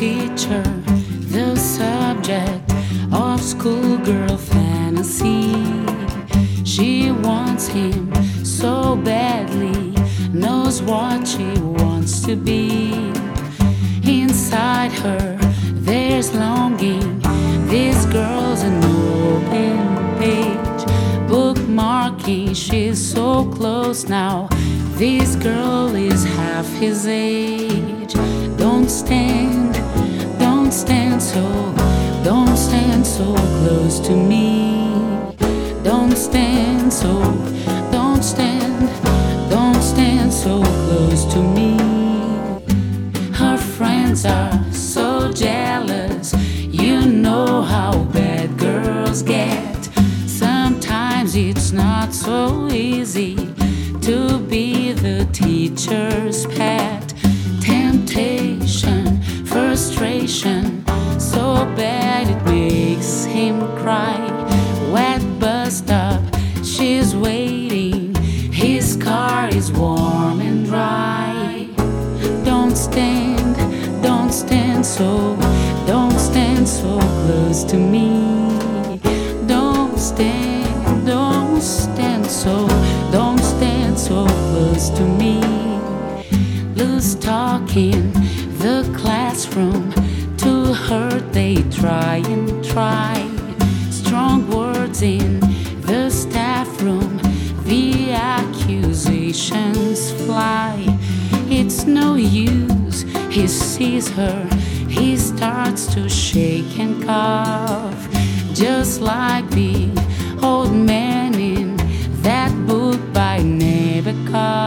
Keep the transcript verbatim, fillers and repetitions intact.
teacher, the subject of schoolgirl fantasy. She wants him so badly, knows what she wants to be. Inside her, there's longing. This girl's an open page, bookmarking. She's so close now. This girl is half his age. Don't stand, don't stand so, don't stand so close to me. Don't stand so, don't stand, don't stand so close to me. Her friends are so jealous. You know how bad girls get. Sometimes it's not so easy to be the teacher's pet. Temptation, frustration, so bad it makes him cry. Wet bus stop, she's waiting. His car is warm and dry. Don't stand, don't stand so, don't stand so close to me. Don't stand, don't stand so, don't stand so close to me. Loose talk in the classroom, to hurt they try and try. Strong words in the staff room, the accusations fly. It's no use, he sees her, he starts to shake and cough, just like the old man in that book by Nabokov.